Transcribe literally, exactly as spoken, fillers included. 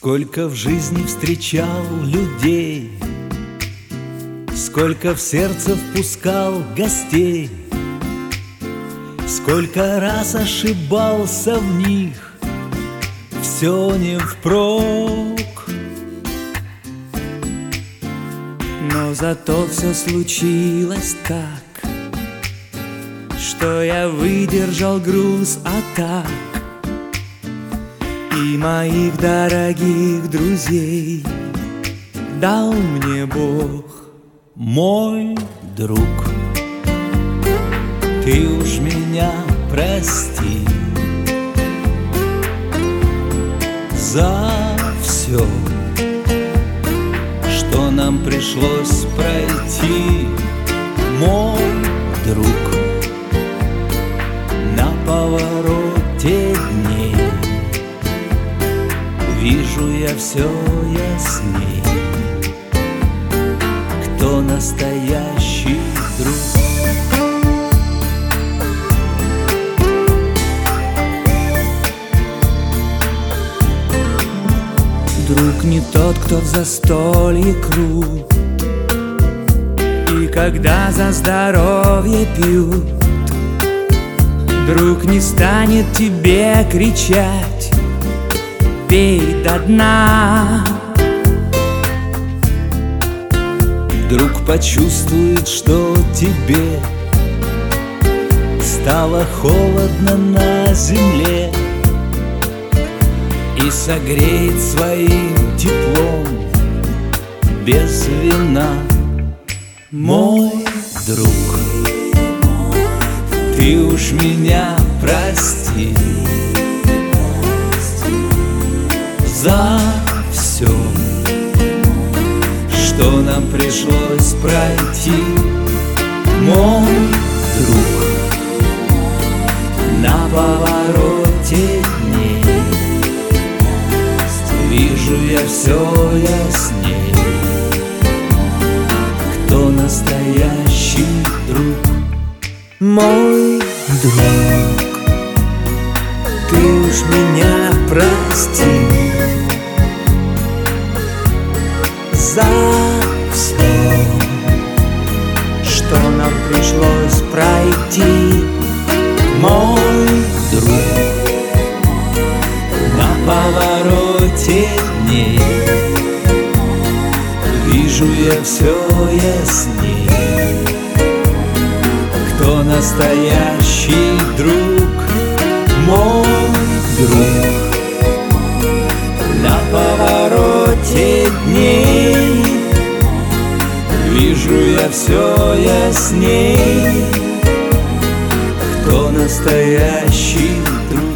Сколько в жизни встречал людей, сколько в сердце впускал гостей, сколько раз ошибался в них, все не впрок. Но зато все случилось так, что я выдержал груз атак и моих дорогих друзей дал мне Бог. Мой друг, ты уж меня прости за все, что нам пришлось пройти. Мой друг, на повороте дней вижу я все ясней, кто настоящий друг. Друг не тот, кто в застолье крут, и когда за здоровье пьют. Друг не станет тебе кричать: пей до дна. Друг почувствует, что тебе стало холодно на земле, и согреет своим теплом без вина. Мой друг, ты уж меня прости за все, что нам пришлось пройти. Мой друг, на повороте дней вижу я все ясней, кто настоящий друг. Мой друг, ты уж меня прости за все, что нам пришлось пройти. Мой друг, на повороте дней вижу я все ясней, кто настоящий друг. Мой друг, на повороте дней вижу я все ясней, кто настоящий друг.